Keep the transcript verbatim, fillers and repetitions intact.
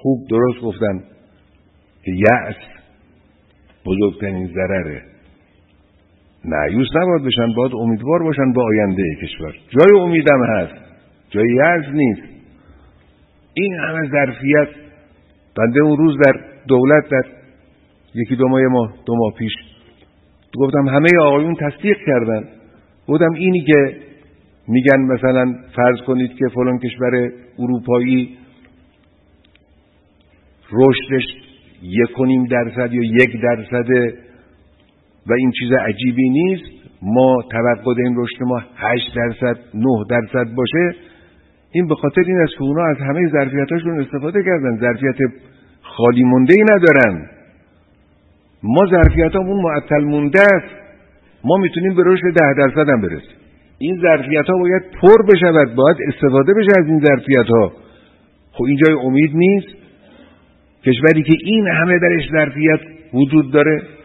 خوب درست گفتن که یأس بزرگترین ضرره. مایوس نباید بشن، باید امیدوار باشن به آینده کشور. جای امیدم هست، جای یأس نیست. این همه ظرفیت. بنده اون روز در دولت در یکی دو ماه ماه دو ماه پیش گفتم همه آقایون تصدیق کردن. گفتم اینی که میگن مثلا فرض کنید که فلان کشور اروپایی رشدش یک و نیم درصد یا یک درصده و این چیز عجیبی نیست، ما توقع داریم رشد ما هشت درصد نه درصد باشه. این به خاطر این است که اونا از همه ظرفیتاشون استفاده کردن، ظرفیت خالی مونده ای ندارن. ما ظرفیتامون معطل مونده است. ما میتونیم به رشد ده درصد هم برسیم. این ظرفیت ها باید پر بشود، باید استفاده بشه از این ظرفیت ها. خب اینجای امید نیست؟ کشوری که این همه درش ظرفیت وجود داره